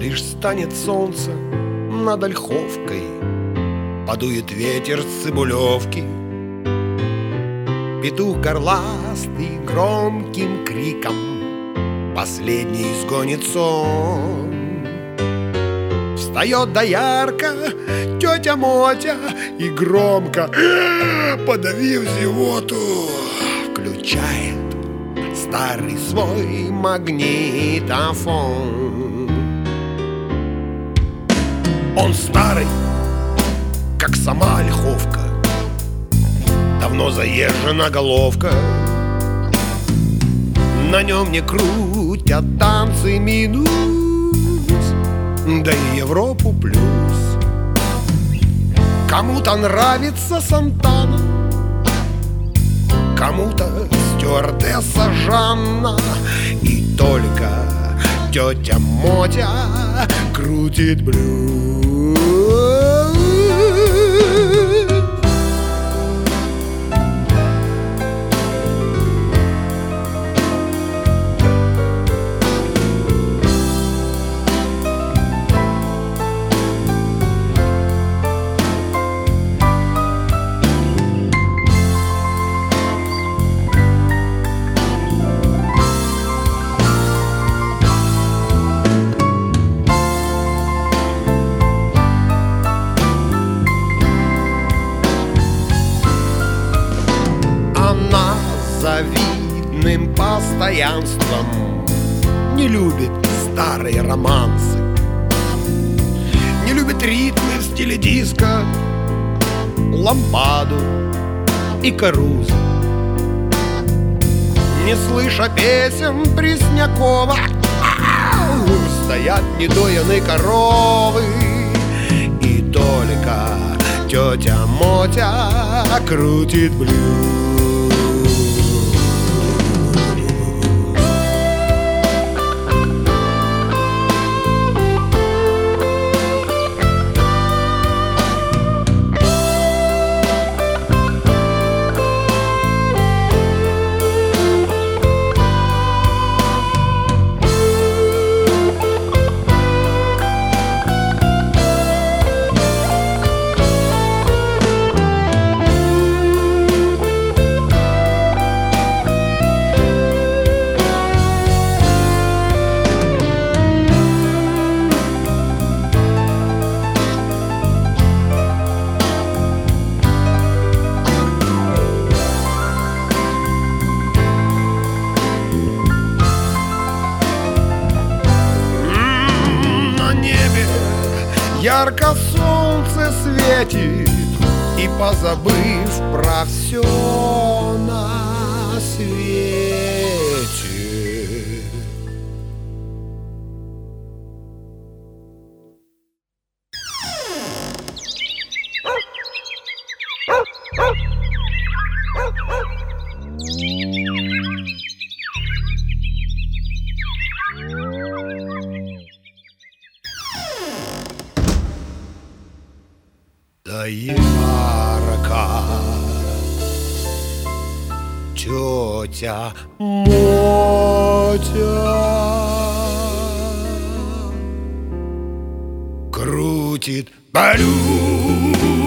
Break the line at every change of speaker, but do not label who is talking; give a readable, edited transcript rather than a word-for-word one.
Лишь станет солнце над Ольховкой, подует ветер с Цибулевки, петух горластый громким криком последний изгонит сон. Встает доярка, тетя Мотя, и громко, подавив зевоту, включает старый свой магнитофон. Он старый, как сама Ольховка, давно заезжена головка. На нем не крутят танцы минус, да и Европу плюс. Кому-то нравится Сантана, кому-то стюардесса Жанна, и только тетя Мотя крутит блюз. Завидным постоянством не любит старые романсы, не любит ритмы в стиле диско, лампаду и карузы. Не слыша песен Преснякова, стоят недоеные коровы, и только тетя Мотя крутит блюз. Ярко солнце светит, и позабыв про все на свете, доярка, тетя Мотя крутит блюз.